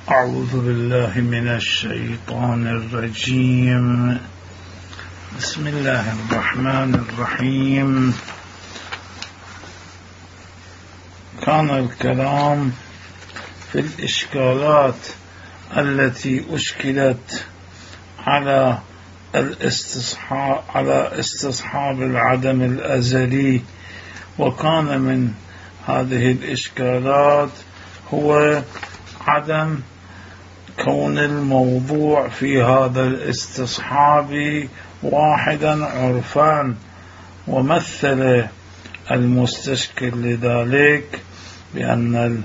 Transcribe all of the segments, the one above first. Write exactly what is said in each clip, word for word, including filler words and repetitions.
أعوذ بالله من الشيطان الرجيم. بسم الله الرحمن الرحيم. كان الكلام في الإشكالات التي أشكلت على الاستصحاب على استصحاب العدم الأزلي، وكان من هذه الإشكالات هو عدم كون الموضوع في هذا الاستصحاب واحدا عرفان، ومثل المستشكل لذلك بأن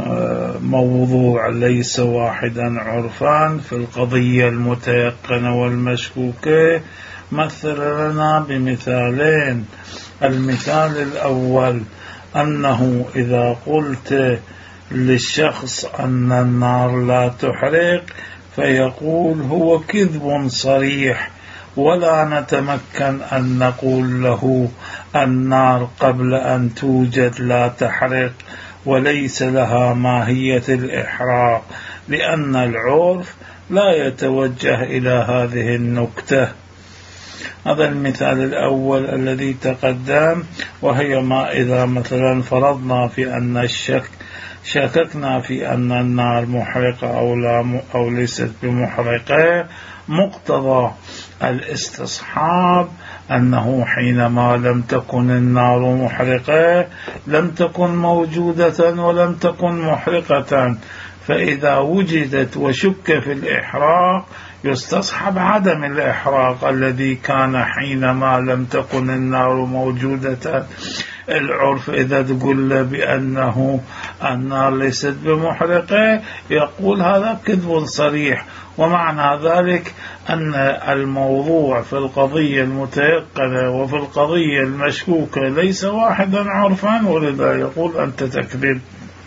الموضوع ليس واحدا عرفان في القضية المتيقنة والمشكوكة. مثل لنا بمثالين. المثال الأول أنه إذا قلت للشخص أن النار لا تحرق فيقول هو كذب صريح، ولا نتمكن أن نقول له النار قبل أن توجد لا تحرق وليس لها ماهية الإحراق، لأن العرف لا يتوجه إلى هذه النكتة. هذا المثال الأول الذي تقدم، وهي ما إذا مثلا فرضنا في أن الشك شككنا في أن النار محرقة أو, لا أو ليست بمحرقة، مقتضى الاستصحاب أنه حينما لم تكن النار محرقة لم تكن موجودة ولم تكن محرقة، فإذا وجدت وشك في الإحراق يستصحب عدم الإحراق الذي كان حينما لم تكن النار موجودة. العرف إذا تقول بأنه النار ليست بمحرقة يقول هذا كذب صريح، ومعنى ذلك أن الموضوع في القضية المتيقنة وفي القضية المشكوكة ليس واحدا عرفا، ولذا يقول أنت تكذب.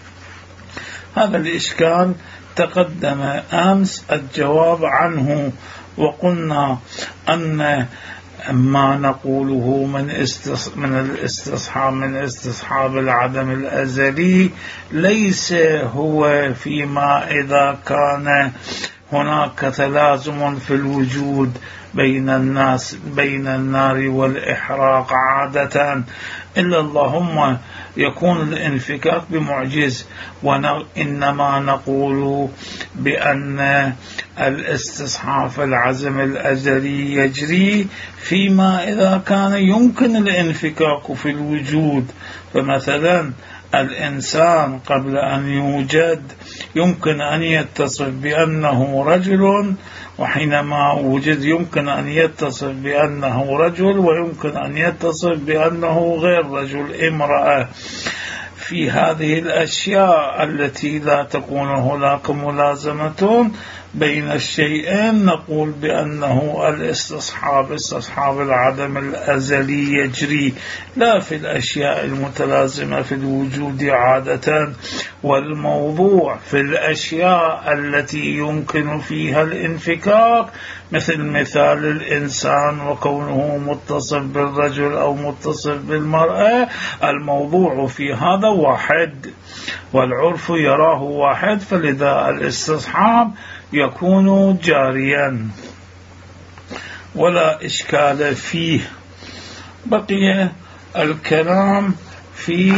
هذا الإشكال تقدم أمس الجواب عنه، وقلنا أن ما نقوله من استص... من الاستصحاب من استصحاب العدم الأزلي ليس هو فيما إذا كان هناك تلازم في الوجود بين الناس بين النار والإحراق عادة، إلا اللهم يكون الانفكاك بمعجز، وإنما نقول بأن الاستصحاب العزم الأزلي يجري فيما إذا كان يمكن الانفكاك في الوجود. فمثلا الإنسان قبل أن يوجد يمكن أن يتصف بأنه رجل، وحينما وجد يمكن أن يتصف بأنه رجل، ويمكن أن يتصف بأنه غير رجل، امرأة. في هذه الأشياء التي لا تكون هناك ملازمة بين الشيئين نقول بأنه الاستصحاب استصحاب العدم الأزلي يجري، لا في الأشياء المتلازمة في الوجود عادة. والموضوع في الأشياء التي يمكن فيها الانفكاك، مثل مثال الإنسان وكونه متصف بالرجل أو متصف بالمرأة، الموضوع في هذا واحد والعرف يراه واحد، فلذا الاستصحاب يكون جاريا ولا إشكال فيه. بقي الكلام في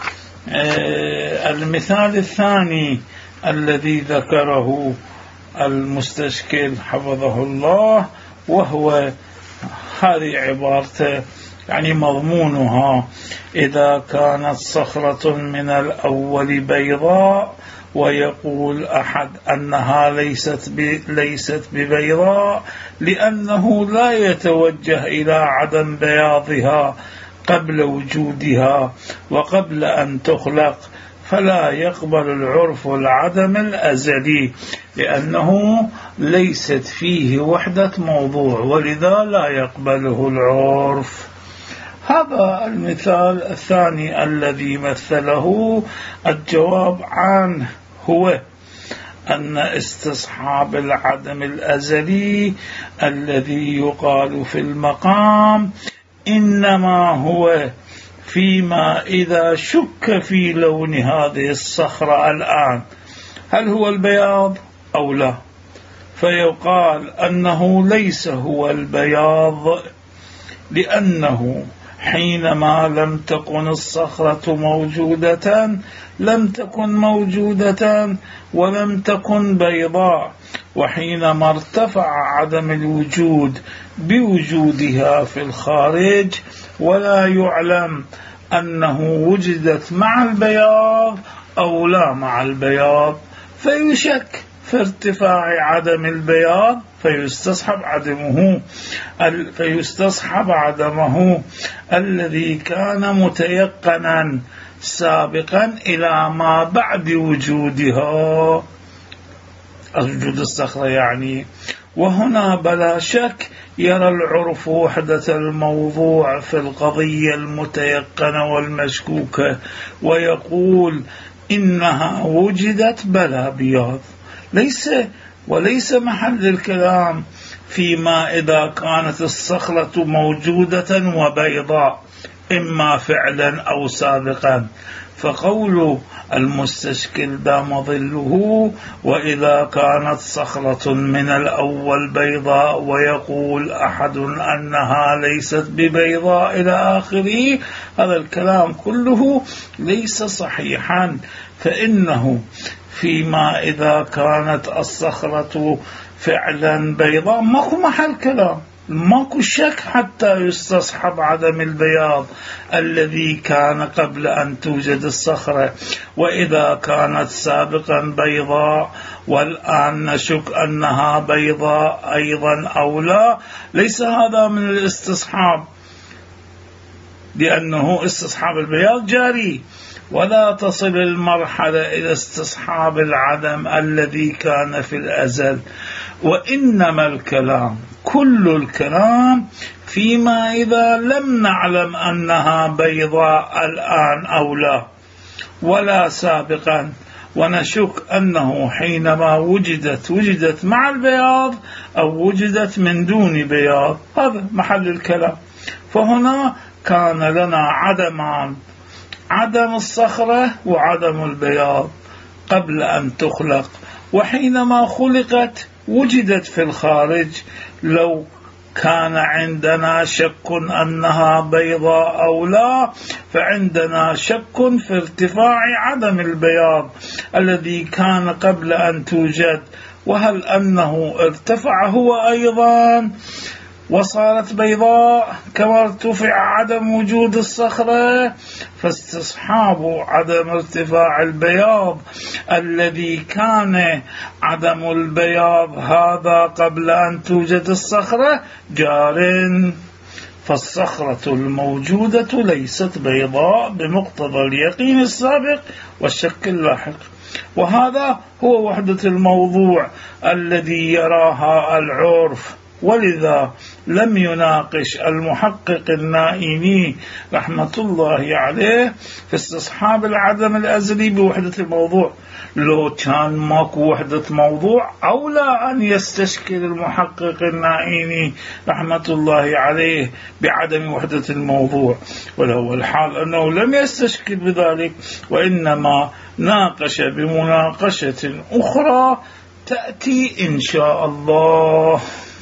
المثال الثاني الذي ذكره المستشكل حفظه الله، وهو هذه عبارته يعني مضمونها: إذا كانت صخرة من الأول بيضاء ويقول أحد أنها ليست ليست ببيضاء لأنه لا يتوجه إلى عدم بياضها قبل وجودها وقبل أن تخلق، فلا يقبل العرف العدم الأزلي لأنه ليست فيه وحدة موضوع، ولذا لا يقبله العرف. هذا المثال الثاني الذي مثله الجواب عنه هو أن استصحاب العدم الأزلي الذي يقال في المقام إنما هو فيما إذا شك في لون هذه الصخرة الآن هل هو البياض أو لا؟ فيقال أنه ليس هو البياض، لأنه حينما لم تكن الصخرة موجودة لم تكن موجودة ولم تكن بيضاء، وحينما ارتفع عدم الوجود بوجودها في الخارج ولا يعلم أنه وجدت مع البياض أو لا مع البياض، فيشك في ارتفاع عدم البياض فيستصحب عدمه فيستصحب عدمه الذي كان متيقنا سابقا إلى ما بعد وجودها، وجود الصخرة يعني. وهنا بلا شك يرى العرف وحدة الموضوع في القضية المتيقنة والمشكوكة، ويقول إنها وجدت بلا بياض، ليس وليس محل الكلام فيما إذا كانت الصخرة موجودة وبيضاء إما فعلا أو سابقا. فقول المستشكل دام ظله وإذا كانت صخرة من الأول بيضاء ويقول أحد أنها ليست ببيضاء إلى آخره، هذا الكلام كله ليس صحيحا، فإنه فيما إذا كانت الصخرة فعلا بيضاء ماكو محل كلام، ماكو شك حتى يستصحب عدم البياض الذي كان قبل أن توجد الصخرة. وإذا كانت سابقا بيضاء والآن نشك أنها بيضاء أيضا أو لا، ليس هذا من الاستصحاب، لأنه استصحاب البياض جاري، ولا تصل المرحلة إلى استصحاب العدم الذي كان في الأزل. وإنما الكلام كل الكلام فيما إذا لم نعلم أنها بيضاء الآن أو لا ولا سابقا، ونشك أنه حينما وجدت وجدت مع البياض أو وجدت من دون بياض، هذا محل الكلام. فهنا كان لنا عدمان، عدم الصخرة وعدم البياض قبل أن تخلق، وحينما خلقت وجدت في الخارج. لو كان عندنا شك أنها بيضاء أو لا، فعندنا شك في ارتفاع عدم البياض الذي كان قبل أن توجد، وهل أنه ارتفع هو أيضا وصارت بيضاء كما ارتفع عدم وجود الصخرة. فاستصحاب عدم ارتفاع البياض الذي كان عدم البياض هذا قبل أن توجد الصخرة جار، فالصخرة الموجودة ليست بيضاء بمقتضى اليقين السابق والشك اللاحق. وهذا هو وحدة الموضوع الذي يراها العرف، ولذا لم يناقش المحقق النائمي رحمة الله عليه في استصحاب العدم الأزلي بوحدة الموضوع. لو كان ماكو وحدة موضوع أولى أن يستشكل المحقق النائمي رحمة الله عليه بعدم وحدة الموضوع، ولو الحال أنه لم يستشكل بذلك، وإنما ناقش بمناقشة أخرى تأتي إن شاء الله.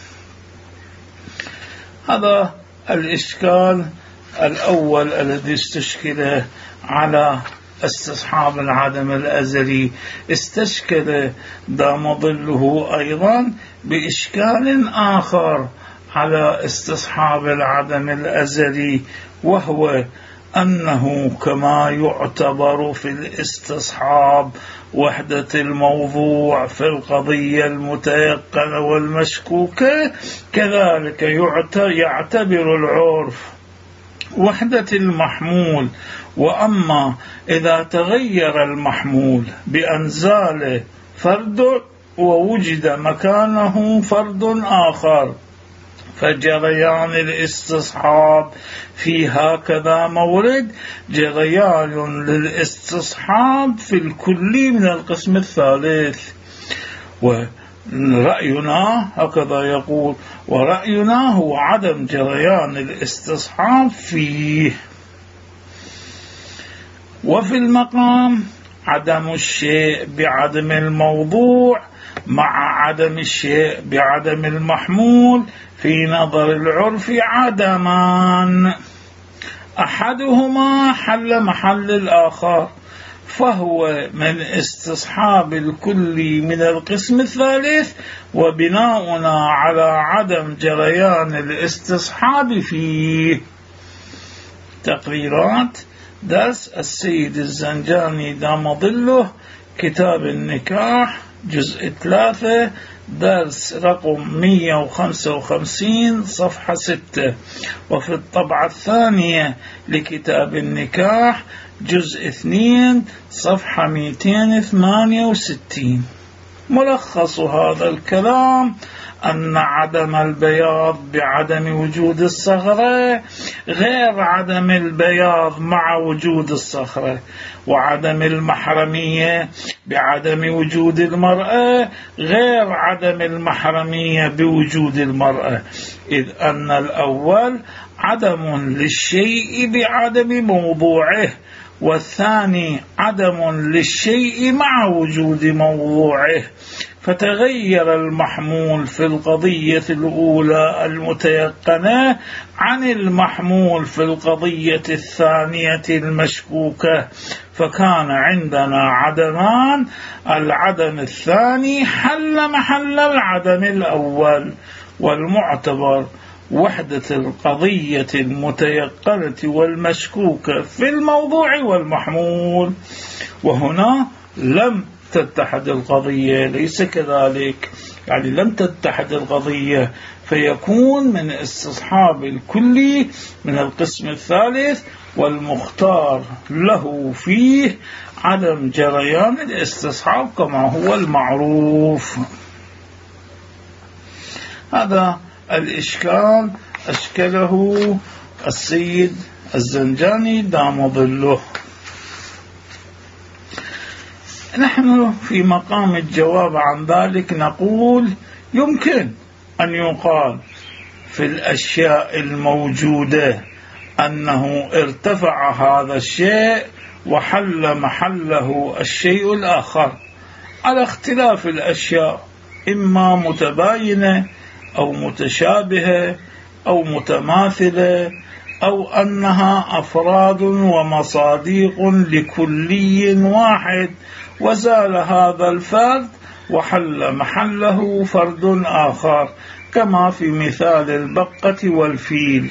هذا الإشكال الأول الذي استشكل على استصحاب العدم الأزلي. استشكل دام ظله أيضا بإشكال آخر على استصحاب العدم الأزلي، وهو أنه كما يعتبر في الاستصحاب وحدة الموضوع في القضية المتيقنة والمشكوكة، كذلك يعتبر العرف وحدة المحمول. وأما إذا تغير المحمول بأن زال فرد ووجد مكانه فرد آخر، فجريان الاستصحاب في هكذا مورد جريان للاستصحاب في الكلي من القسم الثالث. ورأينا هكذا يقول، ورأينا هو عدم جريان الاستصحاب فيه. وفي المقام عدم الشيء بعدم الموضوع مع عدم الشيء بعدم المحمول في نظر العرف عدمان، أحدهما حل محل الآخر، فهو من استصحاب الكل من القسم الثالث، وبناؤنا على عدم جريان الاستصحاب فيه. تقريرات درس السيد الزنجاني دام ظله، كتاب النكاح، جزء ثلاثة، درس رقم مئة وخمسة وخمسين، صفحة ستة. وفي الطبعة الثانية لكتاب النكاح، جزء اثنين، صفحة مئتين وثمانية وستين. ملخص هذا الكلام أن عدم البياض بعدم وجود الصخرة غير عدم البياض مع وجود الصخرة، وعدم المحرمية بعدم وجود المرأة غير عدم المحرمية بوجود المرأة، إذ أن الأول عدم للشيء بعدم موضوعه، والثاني عدم للشيء مع وجود موضوعه، فتغير المحمول في القضية الأولى المتيقنة عن المحمول في القضية الثانية المشكوكة، فكان عندنا عدمان، العدم الثاني حل محل العدم الأول، والمعتبر وحدة القضية المتيقنة والمشكوكة في الموضوع والمحمول. وهنا لم تتحد القضية، ليس كذلك، يعني لم تتحد القضية، فيكون من استصحاب الكلي من القسم الثالث، والمختار له فيه عدم جريان الاستصحاب كما هو المعروف. هذا الإشكال أشكله السيد الزنجاني دام ظله. نحن في مقام الجواب عن ذلك نقول يمكن أن يقال في الأشياء الموجودة أنه ارتفع هذا الشيء وحل محله الشيء الآخر على اختلاف الأشياء، إما متباينة أو متشابهة أو متماثلة، أو أنها أفراد ومصاديق لكلي واحد، وزال هذا الفرد وحل محله فرد آخر، كما في مثال البقة والفيل.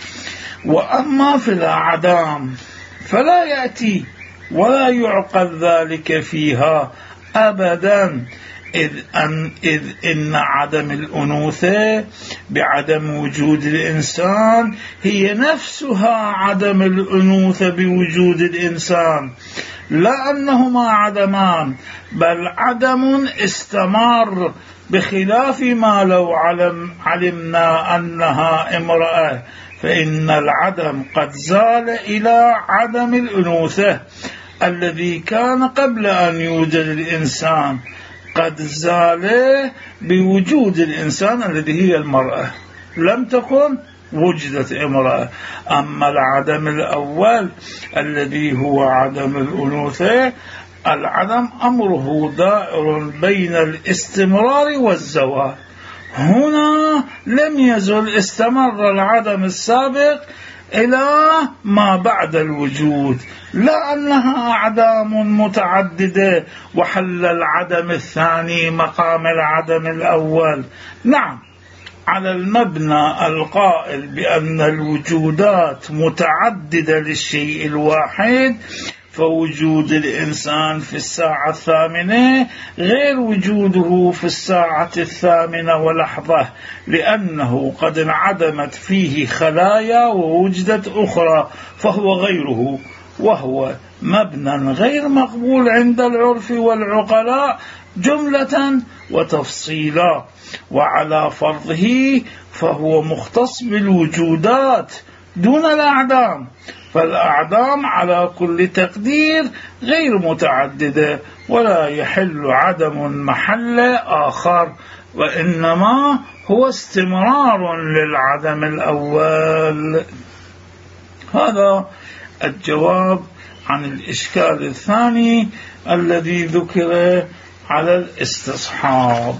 وأما في الأعدام فلا يأتي ولا يعقل ذلك فيها أبدا، إذ أن, إذ إن عدم الأنوثة بعدم وجود الإنسان هي نفسها عدم الأنوثة بوجود الإنسان، لا أنهما عدمان، بل عدم استمر، بخلاف ما لو علم علمنا أنها امرأة، فإن العدم قد زال إلى عدم الأنوثة الذي كان قبل أن يوجد الإنسان، قد زال بوجود الإنسان الذي هي المرأة، لم تكن وجدت امرأة. أما العدم الأول الذي هو عدم الأنوثة، العدم أمره دائر بين الاستمرار والزوال، هنا لم يزل، استمر العدم السابق إلى ما بعد الوجود، لا أنها أعدام متعددة وحل العدم الثاني مقام العدم الأول. نعم، على المبنى القائل بأن الوجودات متعددة للشيء الواحد، فوجود الإنسان في الساعة الثامنة غير وجوده في الساعة الثامنة ولحظة، لأنه قد انعدمت فيه خلايا ووجدت أخرى، فهو غيره، وهو مبنى غير مقبول عند العرف والعقلاء جملة وتفصيلا. وعلى فرضه فهو مختص بالوجودات دون الأعدام، فالأعدام على كل تقدير غير متعددة، ولا يحل عدم محل آخر، وإنما هو استمرار للعدم الأول. هذا الجواب عن الإشكال الثاني الذي ذكر على الاستصحاب.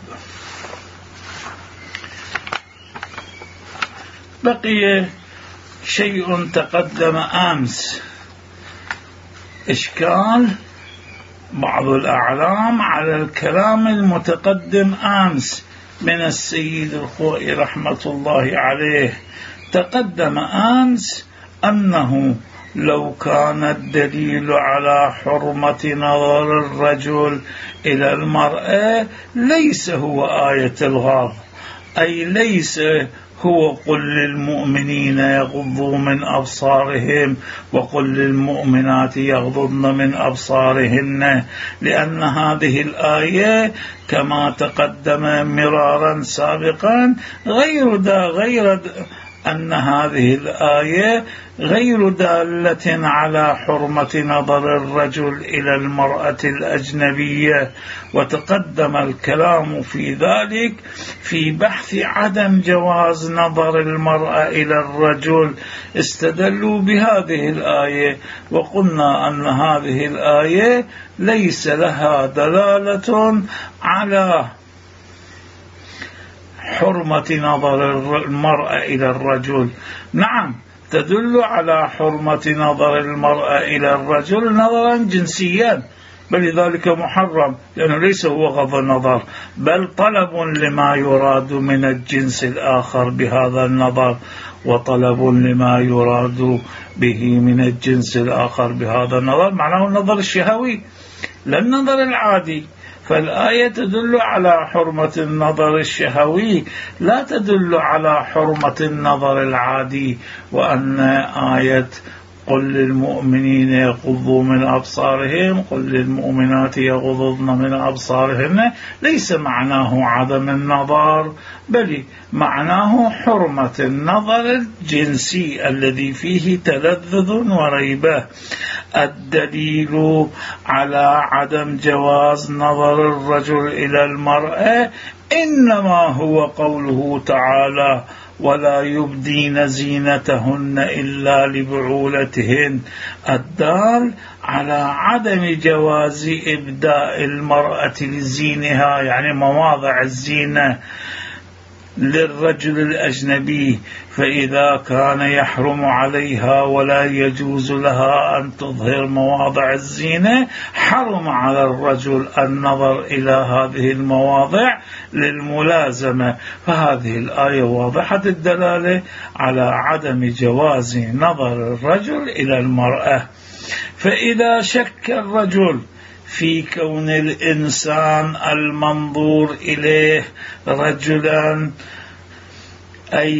بقي شيء تقدم أمس، إشكال بعض الأعلام على الكلام المتقدم أمس من السيد الخوئي رحمة الله عليه. تقدم أمس أنه لو كان الدليل على حرمة نظر الرجل إلى المرأة ليس هو آية الغاض، أي ليس هو قل للمؤمنين يغضوا من أبصارهم وقل للمؤمنات يغضضن من أبصارهن، لأن هذه الآية كما تقدم مرارا سابقا غير دا غير دا أن هذه الآية غير دالة على حرمة نظر الرجل إلى المرأة الأجنبية، وتقدم الكلام في ذلك في بحث عدم جواز نظر المرأة إلى الرجل. استدلوا بهذه الآية وقلنا أن هذه الآية ليس لها دلالة على حرمة نظر المرأة إلى الرجل. نعم تدل على حرمة نظر المرأة إلى الرجل نظرا جنسيا، بل ذلك محرم لأنه ليس هو غض النظر بل طلب لما يراد من الجنس الآخر بهذا النظر، وطلب لما يراد به من الجنس الآخر بهذا النظر معناه النظر الشهوي لا النظر العادي. فالآية تدل على حرمة النظر الشهوي لا تدل على حرمة النظر العادي. وأن آية قل للمؤمنين يغضوا من أبصارهم قل للمؤمنات يغضضن من أبصارهن ليس معناه عدم النظر، بل معناه حرمة النظر الجنسي الذي فيه تلذذ وريبة. الدليل على عدم جواز نظر الرجل إلى المرأة إنما هو قوله تعالى ولا يبدين زينتهن إلا لبعولتهن، الدال على عدم جواز إبداء المرأة لزينها يعني مواضع الزينة للرجل الأجنبي، فإذا كان يحرم عليها ولا يجوز لها أن تظهر مواضع الزينة حرم على الرجل النظر إلى هذه المواضع للملازمة. فهذه الآية واضحة الدلالة على عدم جواز نظر الرجل إلى المرأة. فإذا شك الرجل في كون الإنسان المنظور إليه رجلا أي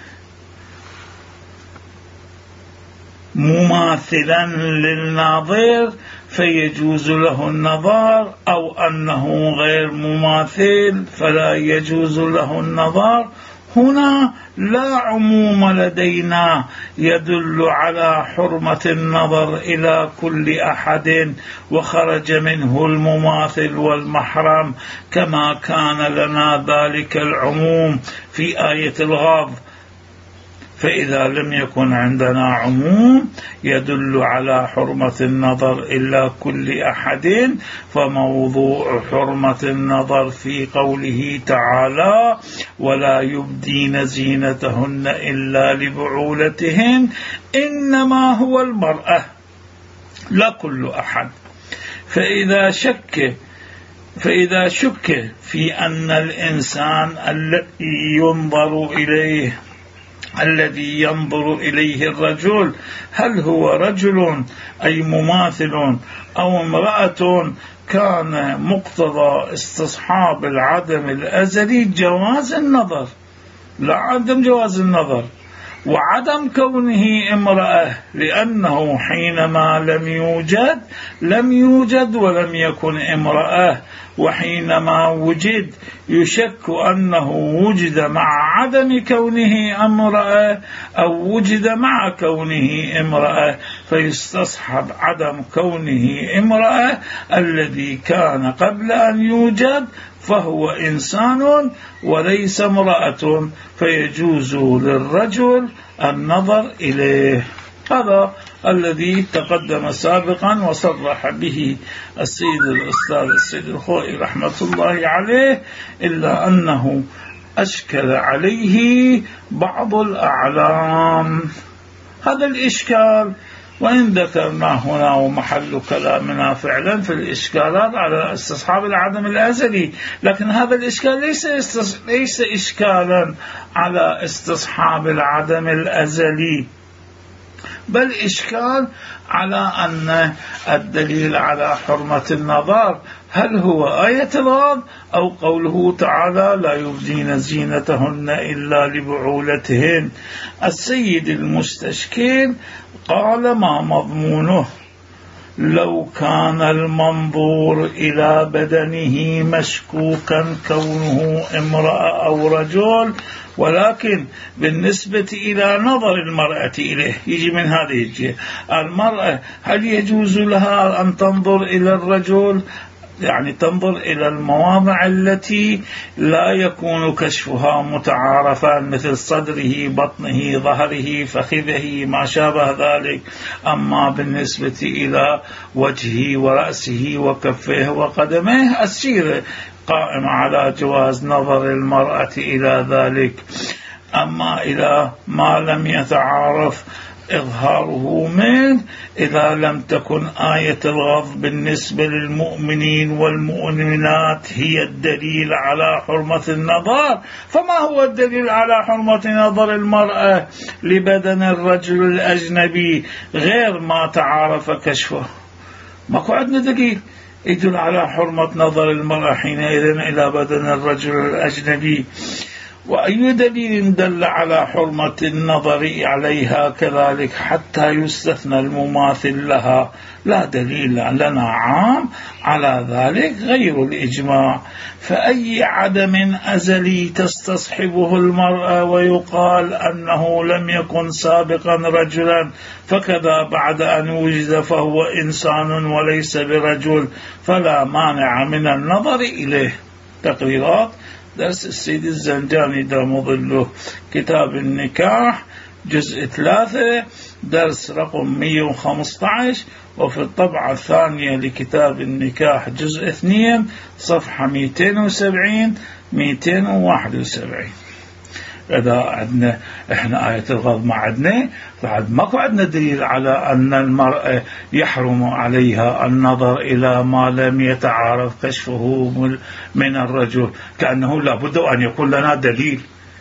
مماثلا للناظر فيجوز له النظر، أو أنه غير مماثل فلا يجوز له النظر، هنا لا عموم لدينا يدل على حرمة النظر إلى كل أحد وخرج منه المماثل والمحرم، كما كان لنا ذلك العموم في آية الغاض. فإذا لم يكن عندنا عموم يدل على حرمة النظر إلا كل أحد، فموضوع حرمة النظر في قوله تعالى ولا يبدين زينتهن إلا لبعولتهن إنما هو المرأة لا كل أحد. فإذا شك فإذا شك في أن الإنسان الذي ينظر إليه الذي ينظر إليه الرجل هل هو رجل أي مماثل أو امرأة، كان مقتضى استصحاب العدم الأزلي جواز النظر لا عدم جواز النظر، وعدم كونه امرأة لأنه حينما لم يوجد لم يوجد ولم يكن امرأة، وحينما وجد يشك أنه وجد مع عدم كونه امرأة أو وجد مع كونه امرأة، فيستصحب عدم كونه امرأة الذي كان قبل أن يوجد فهو إنسان وليس امرأة، فيجوز للرجل النظر إليه. هذا الذي تقدم سابقا وصرح به السيد الأستاذ السيد الخوئي رحمة الله عليه، إلا أنه أشكل عليه بعض الأعلام. هذا الإشكال وإن ذكرنا هنا ومحل كلامنا فعلا في الإشكالات على استصحاب العدم الأزلي، لكن هذا الإشكال ليس ليس إشكالا على استصحاب العدم الأزلي، بل إشكال على أن الدليل على حرمة النظر هل هو آية الغض أو قوله تعالى لا يبدين زينتهن إلا لبعولتهن. السيد المستشكل قال ما مضمونه؟ لو كان المنظور إلى بدنه مشكوكا كونه امرأة أو رجل، ولكن بالنسبة إلى نظر المرأة إليه يجي من هذه الجهة. المرأة هل يجوز لها أن تنظر إلى الرجل؟ يعني تنظر إلى المواضع التي لا يكون كشفها متعارفا مثل صدره، بطنه، ظهره، فخذه، ما شابه ذلك. أما بالنسبة إلى وجهه ورأسه وكفيه وقدميه السيرة قائمة على جواز نظر المرأة إلى ذلك. أما إلى ما لم يتعارف إظهاره منه، إذا لم تكن آية الغض بالنسبة للمؤمنين والمؤمنات هي الدليل على حرمة النظر، فما هو الدليل على حرمة نظر المرأة لبدن الرجل الأجنبي غير ما تعارف كشفه؟ ماكو عندنا دليل يدل على حرمة نظر المرأة حينئذ إلى بدن الرجل الأجنبي. وأي دليل دل على حرمة النظر عليها كذلك حتى يستثنى المماثل لها؟ لا دليل لنا عام على ذلك غير الإجماع. فأي عدم أزلي تستصحبه المرأة ويقال أنه لم يكن سابقا رجلا فكذا بعد أن وجد فهو إنسان وليس برجل، فلا مانع من النظر إليه. تقريرات درس السيد الزنجاني دام ظله، كتاب النكاح جزء ثلاثة درس رقم مئة وخمسة عشر، وفي الطبعة الثانية لكتاب النكاح جزء اثنين صفحة مئتين وسبعين مئتين وواحد وسبعين. إذا عندنا إحنا آية الغض ما عندنا، فعد ماكو عندنا دليل على أن المرأة يحرم عليها النظر إلى ما لم يتعارف كشفه من الرجل، كأنه لابد أن يكون لنا دليل.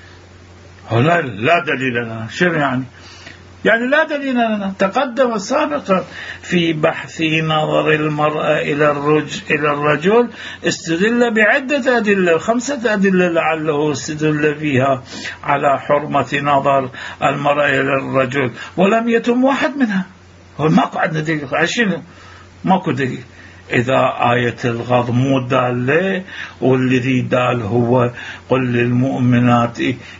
لا, لا دليل لنا. شنو يعني؟ يعني لا دليل لنا. تقدم سابقا في بحث نظر المرأة إلى الرجل, إلى الرجل استدل بعدة أدلة، خمسة أدلة لعله استدل فيها على حرمة نظر المرأة إلى الرجل، ولم يتم واحد منها. هو ماكو عندنا دليل. عشان ماكو دليل. إذا آية الغض مو دالة، والذي دال هو قل للمؤمنات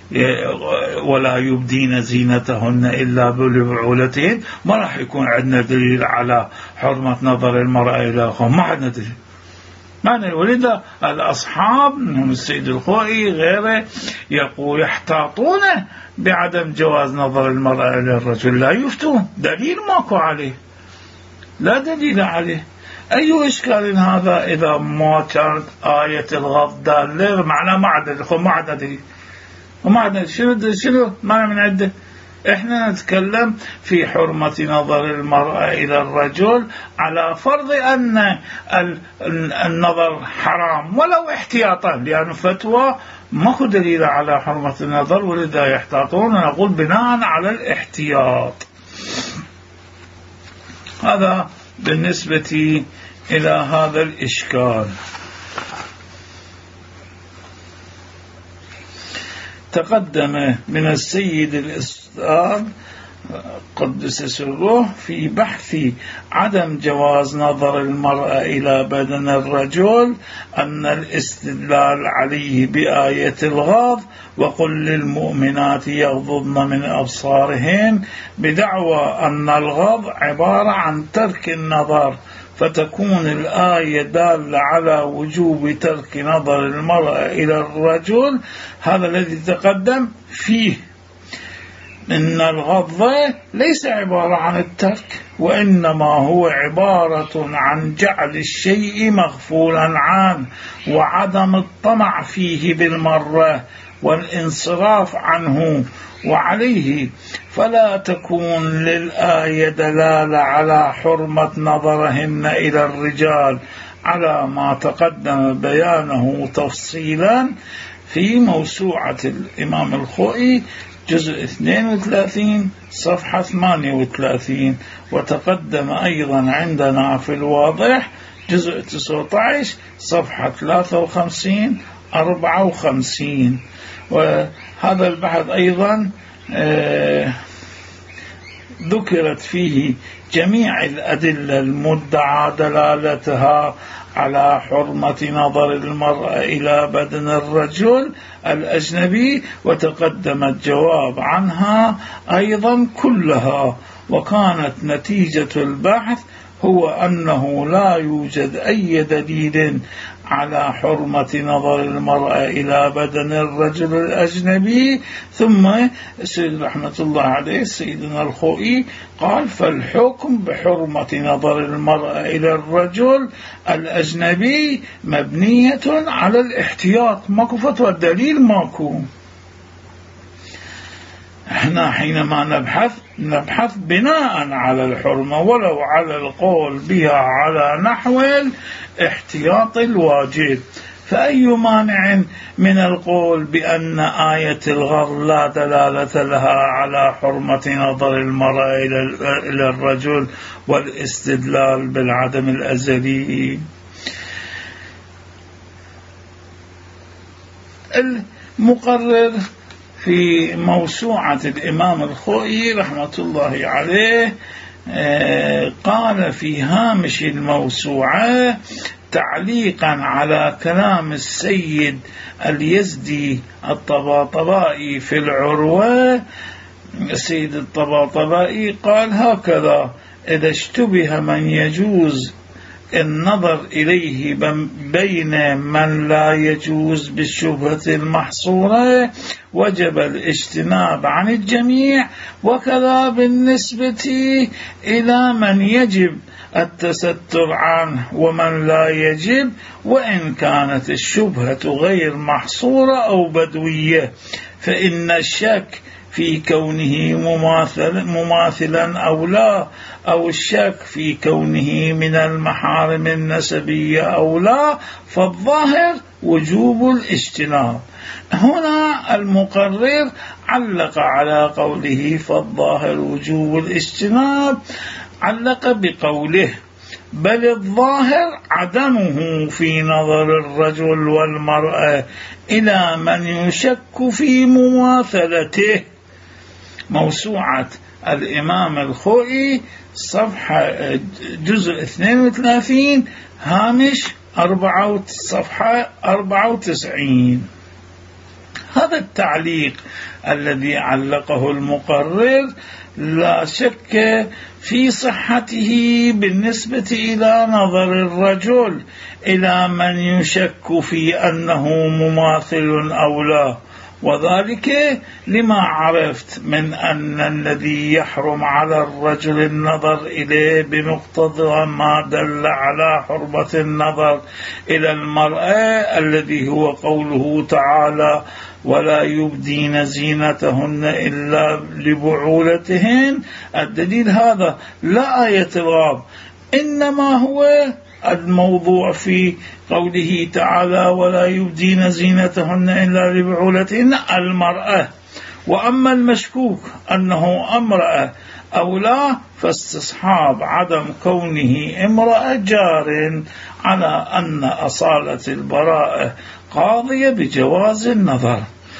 ولا يبدين زينتهن إلا ببعولتهن، ما راح يكون عندنا دليل على حرمة نظر المرأة إلى أخوهم. ما عندنا دليل. معنى ولذا الأصحاب منهم السيد الخوئي غيره يقول يحتاطون بعدم جواز نظر المرأة إلى الرجل، لا يفتون. دليل ماكو عليه، لا دليل عليه. أي إشكال هذا إذا ما كانت آية الغض دالة؟ معناه ما عدد ما عدد دليل وما عدد شنو شنو ما من عدة. إحنا نتكلم في حرمة نظر المرأة إلى الرجل على فرض أن النظر حرام ولو احتياطا، لأن فتوى ماكو دليل على حرمة النظر، ولذا يحتاطون. نقول بناء على الاحتياط. هذا بالنسبة إلى هذا الإشكال. تقدم من السيد الأستاذ قدس سره في بحث عدم جواز نظر المرأة إلى بدن الرجل أن الاستدلال عليه بآية الغض وقل للمؤمنات يغضضن من أبصارهن بدعوى أن الغض عبارة عن ترك النظر، فتكون الآية دالة على وجوب ترك نظر المرأة إلى الرجل. هذا الذي تقدم فيه إن الغض ليس عبارة عن الترك، وإنما هو عبارة عن جعل الشيء مغفولا عنه وعدم الطمع فيه بالمرة والانصراف عنه. وعليه فلا تكون للآية دلالة على حرمة نظرهن إلى الرجال على ما تقدم بيانه تفصيلا في موسوعة الإمام الخوئي جزء اثنين وثلاثين صفحة ثمانية وثلاثين، وتقدم أيضا عندنا في الواضح جزء تسعة عشر صفحة ثلاثة وخمسين أربعة وخمسين. وهذا البحث أيضا آه ذكرت فيه جميع الأدلة المدعى دلالتها على حرمة نظر المرأة إلى بدن الرجل الأجنبي، وتقدم الجواب عنها أيضا كلها. وكانت نتيجة البحث هو أنه لا يوجد أي دليل على حرمة نظر المرأة إلى بدن الرجل الأجنبي. ثم سيد رحمة الله عليه سيدنا الخوئي قال: فالحكم بحرمة نظر المرأة إلى الرجل الأجنبي مبنية على الاحتياط. ماكو فتوى، الدليل ماكو. احنا حينما نبحث نبحث بناء على الحرمة، ولو على القول بها على نحو الاحتياط الواجب. فأي مانع من القول بأن آية الغر لا دلالة لها على حرمة نظر المرأة إلى الرجل والاستدلال بالعدم الأزلي؟ المقرر في موسوعة الإمام الخوئي رحمة الله عليه قال في هامش الموسوعة تعليقا على كلام السيد اليزدي الطباطبائي في العروة، السيد الطباطبائي قال هكذا: إذا اشتبه من يجوز النظر إليه بين من لا يجوز بالشبهة المحصورة وجب الاجتناب عن الجميع، وكذا بالنسبة إلى من يجب التستر عنه ومن لا يجب، وإن كانت الشبهة غير محصورة أو بدوية، فإن الشك في كونه مماثل مماثلا أو لا، أو الشك في كونه من المحارم النسبية أو لا، فالظاهر وجوب الاجتناب. هنا المقرر علق على قوله فالظاهر وجوب الاجتناب، علق بقوله: بل الظاهر عدمه في نظر الرجل والمرأة إلى من يشك في مماثلته. موسوعة الإمام الخوئي صفحة جزء اثنين وثلاثين هامش أربعة صفحة أربعة وتسعين. هذا التعليق الذي علقه المقرر لا شك في صحته بالنسبة إلى نظر الرجل إلى من يشك في أنه مماثل أو لا، وذلك لما عرفت من أن الذي يحرم على الرجل النظر إليه بمقتضى ما دل على حرمة النظر إلى المرأة الذي هو قوله تعالى: ولا يبدين زينتهن إلا لبعولتهن. الدليل هذا لا آية الغاب، إنما هو الموضوع في قوله تعالى: ولا يبدين زينتهن إلا لبعولتهن المرأة. وأما المشكوك أنه امرأة أو لا، فاستصحاب عدم كونه امرأة جار على أن أصالة البراءة قاضية بجواز النظر.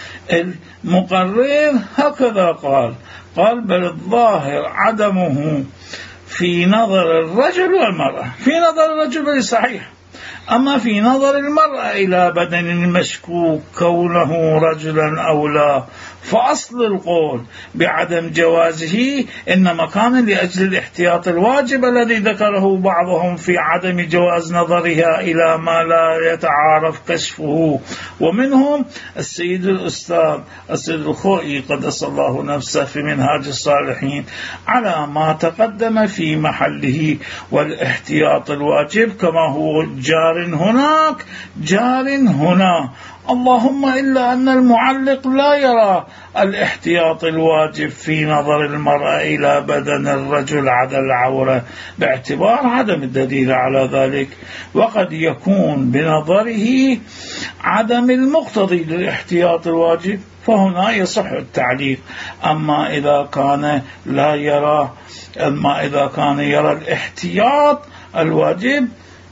المقرر هكذا قال قال بل الظاهر عدمه في نظر الرجل والمرأة. في نظر الرجل صحيح، أما في نظر المرأة إلى بدن المشكوك كونه رجلا أو لا، فأصل القول بعدم جوازه إنما كان لأجل الاحتياط الواجب الذي ذكره بعضهم في عدم جواز نظرها إلى ما لا يتعارف كشفه، ومنهم السيد الأستاذ السيد الخوئي قدس الله نفسه في منهاج الصالحين على ما تقدم في محله. والاحتياط الواجب كما هو جار هناك جار هنا، اللهم إلا أن المعلق لا يرى الاحتياط الواجب في نظر المرأة إلى بدن الرجل عدا العورة باعتبار عدم الدليل على ذلك، وقد يكون بنظره عدم المقتضي للاحتياط الواجب، فهنا يصح التعليق. أما إذا كان لا يرى أما إذا كان يرى الاحتياط الواجب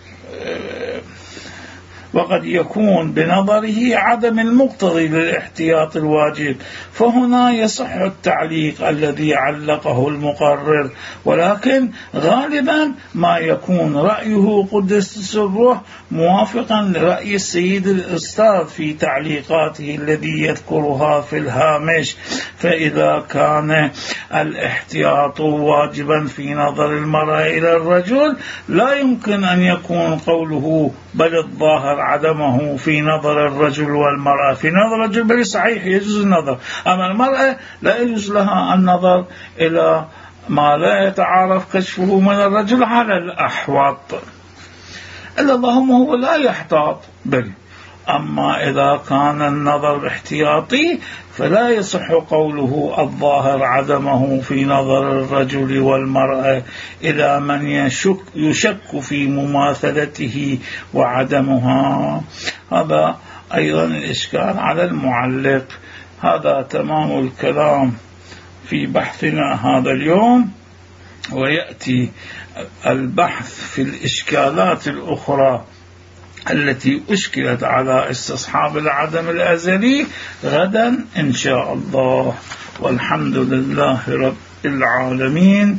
وقد يكون بنظره عدم المقتضي للاحتياط الواجب، فهنا يصح التعليق الذي علقه المقرر، ولكن غالبا ما يكون رأيه قدس سره موافقا لرأي السيد الأستاذ في تعليقاته الذي يذكرها في الهامش. فإذا كان الاحتياط واجبا في نظر المرأة إلى الرجل لا يمكن أن يكون قوله بل الظاهر عدمه في نظر الرجل والمرأة. في نظر الرجل بل صحيح يجوز النظر، أما المرأة لا يجوز لها النظر إلى ما لا يتعارف كشفه من الرجل على الأحوط، إلا اللهم هو لا يحتاط بل. أما إذا كان النظر احتياطي فلا يصح قوله الظاهر عدمه في نظر الرجل والمرأة إلى من يشك, يشك في مماثلته وعدمها. هذا أيضا الإشكال على المعلق. هذا تمام الكلام في بحثنا هذا اليوم، ويأتي البحث في الإشكالات الأخرى التي أشكلت على استصحاب العدم الأزلي غدا إن شاء الله. والحمد لله رب العالمين،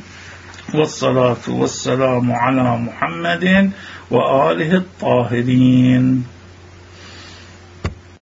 والصلاة والسلام على محمد وآله الطاهرين.